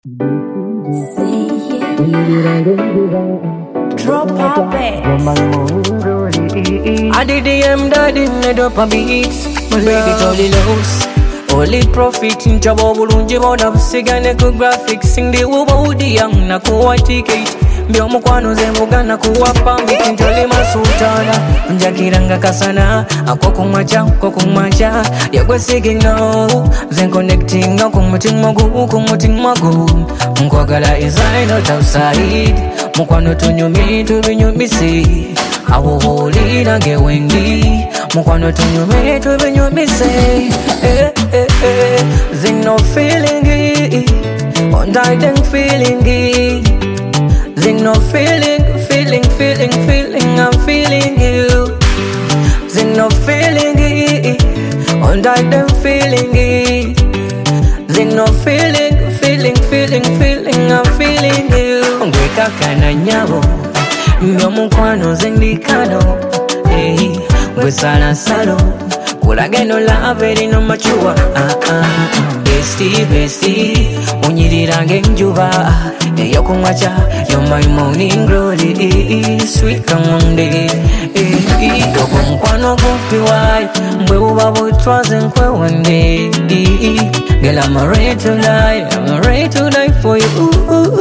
Drop our bass. I did the daddy made up a beats. My baby told the lows. Only profit in trouble bulungi bona busigane ku graphics sing the ubudi yang na kuwa ticket mbyo mukwano ze mugana kuwa pambi kinjoli masutana njakiranga kasana ako kumwacha yagwe signal zen connecting no kumutima gu nkwagala inside not outside mukwano tunyumisi awoholira ngewengi mukwano tunyumisi Zing no feeling it, on that feeling it. Zing no feeling, I'm feeling you. Zing no feeling it, on that feeling it. Zing no feeling, I'm feeling you. Ngweka kana nyabo, myomukwano zindikano. Hey, gwesala salo. Kulageno love no machua Bestie Unyirirange njuba Yokumwacha You're my morning glory Sweet kamunde Yokumkwano kupiwai Mwe ubabu twaze nkwe one day Girl I'm ready to die for you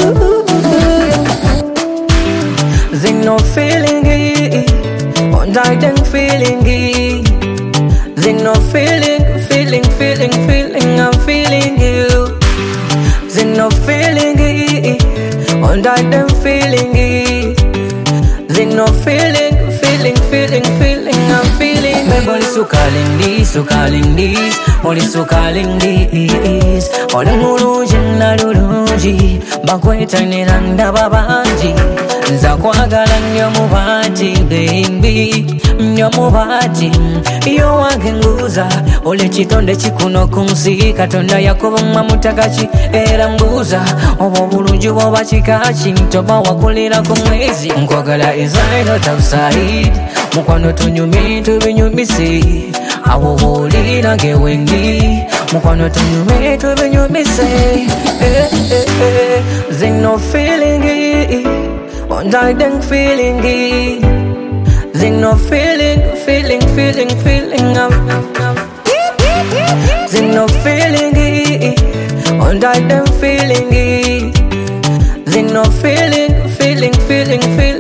Zing no feeling it On that feeling it Zing no feeling, I'm feeling you. Zing no feeling it, on that feeling it. Zing no feeling, I'm feeling. My body so calling this, body so calling this. All the murujin na ruruji, bakweta niranda babaji. Nzakwagala nyomubati baby nyomubati iyo wangenguza ole chitonde chikuno kunsi katonda yakobo mamutakachi era mbuza obo bulungi boba chikachi ntoba wakulira ku mwezi nkwagala inside not outside mukwano tunyumisi awobolira ngewengi mukwano tunyumisi Zing no feeling it on that feeling it. Zing no feeling, I'm Zing no feeling it, on that feeling it. Zing no feeling,